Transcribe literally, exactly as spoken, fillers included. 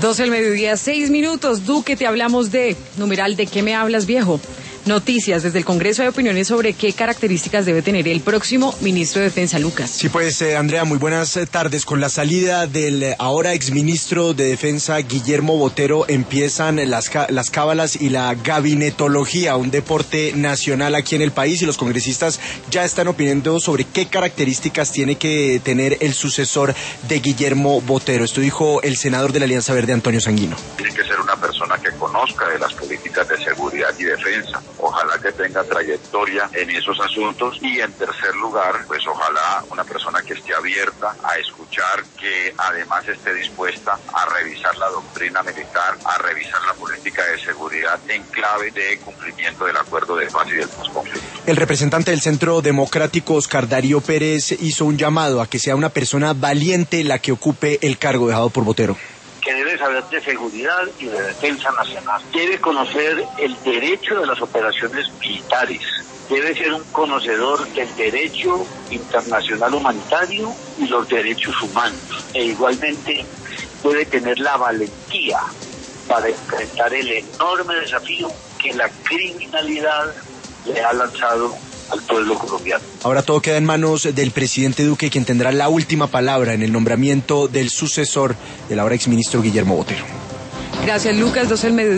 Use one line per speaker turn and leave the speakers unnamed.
doce del mediodía, seis minutos. Duque, te hablamos de, numeral, ¿de qué me hablas, viejo? Noticias desde el Congreso, hay opiniones sobre qué características debe tener el próximo ministro de Defensa, Lucas.
Sí, pues, eh, Andrea, muy buenas tardes. Con la salida del eh, ahora exministro de Defensa, Guillermo Botero, empiezan las, las cábalas y la gabinetología, un deporte nacional aquí en el país, y los congresistas ya están opinando sobre qué características tiene que tener el sucesor de Guillermo Botero. Esto dijo el senador de la Alianza Verde, Antonio Sanguino.
Tiene que ser una persona que conozca de las políticas de seguridad y defensa. Ojalá que tenga trayectoria en esos asuntos, y en tercer lugar, pues ojalá una persona que esté abierta a escuchar, que además esté dispuesta a revisar la doctrina militar, a revisar la política de seguridad en clave de cumplimiento del acuerdo de paz y del posconflicto.
El representante del Centro Democrático, Oscar Darío Pérez, hizo un llamado a que sea una persona valiente la que ocupe el cargo dejado por Botero.
Que debe saber de seguridad y de defensa nacional. Debe conocer el derecho de las operaciones militares. Debe ser un conocedor del derecho internacional humanitario y los derechos humanos. E igualmente debe tener la valentía para enfrentar el enorme desafío que la criminalidad le ha lanzado al pueblo colombiano.
Ahora todo queda en manos del presidente Duque, quien tendrá la última palabra en el nombramiento del sucesor del ahora exministro Guillermo Botero.
Gracias, Lucas. doce del mediodía.